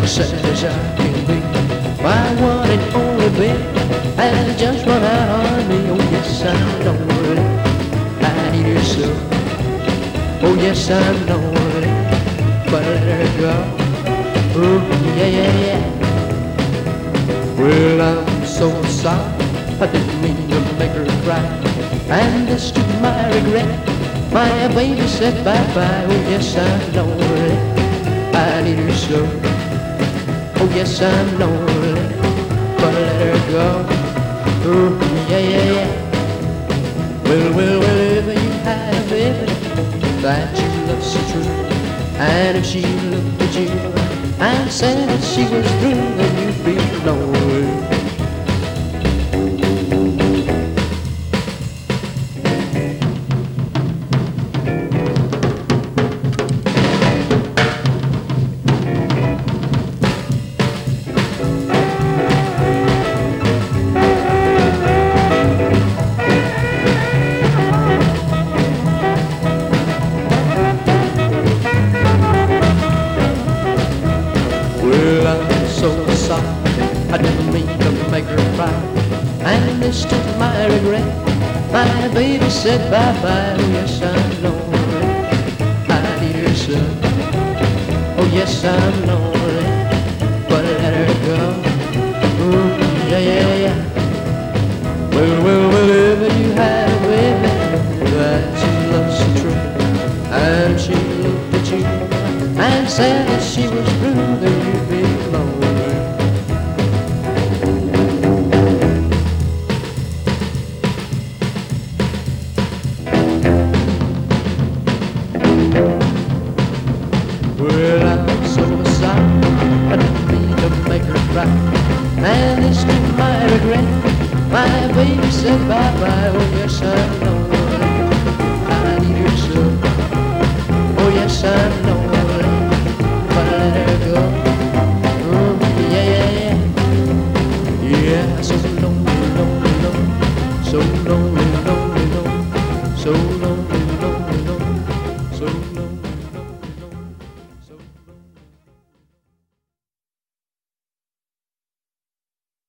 sad as I can be. My one and only baby has just run out on me. Oh yes, I know it. I need her so. Oh yes, I know it. But let her go. Oh yeah, yeah, yeah. Well, I'm so sorry. I didn't mean to make her cry. And this to my regret, my baby said bye-bye. Oh yes, I know it. I need her so. Oh yes, I know it. But let her go. Oh yeah, yeah, yeah. Well, if you had a baby that you love so true, and if she looked at you and said that she was through, then you'd be nowhere. Well, I'm so sorry, I didn't mean to make her cry. And this to my regret, my baby said bye-bye. Oh yes, I know it. I need her so. Oh yes, I know it. But let her go. Oh yeah, yeah, yeah. Well, if you had a baby that you love so true, and she looked at you and said that she was through, then you'd be lonely. Well, I'm so sorry, I didn't mean to make her cry, and it's to my regret, my baby said bye-bye. Oh yes, I know it. I need her so. Oh yes, I know it. But let her go. Oh yeah, yeah, yeah. Yeah, so lonely, lonely, lonely. So lonely, lonely, lonely. So lonely.